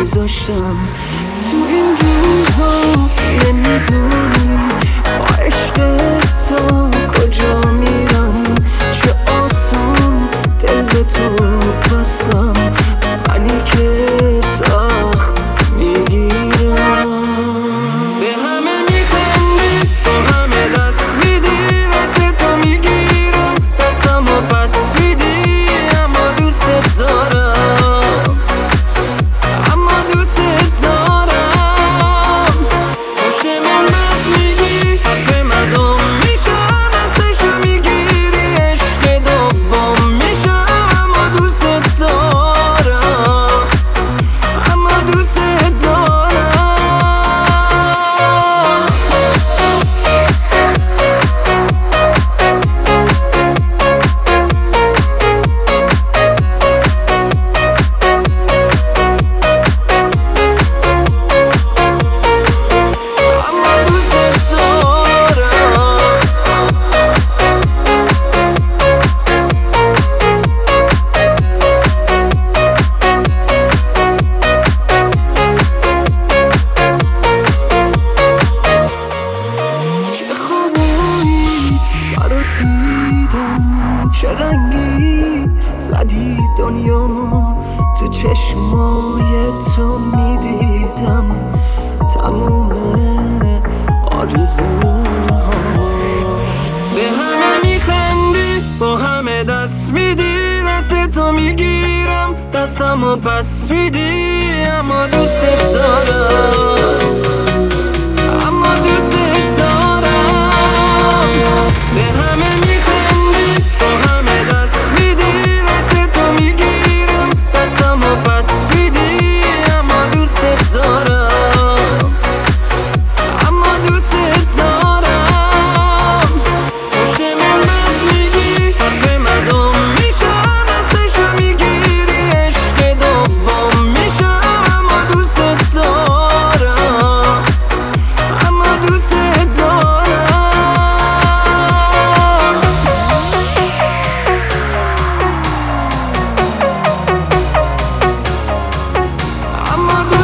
گذاشتم. تو این روزا نمیدونی با عشق تا کجا میرم، چه آسون دل به تو بستم، منی که سخت میگیرم. به همه میخندی، با همه دست میدی، دست تو میگیرم، دستمو پس میدی، اما دوست دارم، اما دوست دارم. پشت من بد میگی، حرف مردم میشم، دستشو میگیری، عشق دوم میشم، اما دوست دارم، اما دوست دارم. چه رنگی زدی دنیامو، تو چشمای تو میدیدم تموم آرزوهامو. به همه میخندی، با همه دست میدی، دست تو میگیرم، دستمو پس میدی، اما دوست دارم، اما دوست دارم. به همه میخندی، با همه دست میدی، دست تو میگیرم، دستمو پس میدی، اما دوست دارم، اما دوست دارم. پشت من بد میگی، حرف مردم میشم، دستشو میگیری، عشق دوم میشم، اما دوست دارم، اما دوست دارم. اما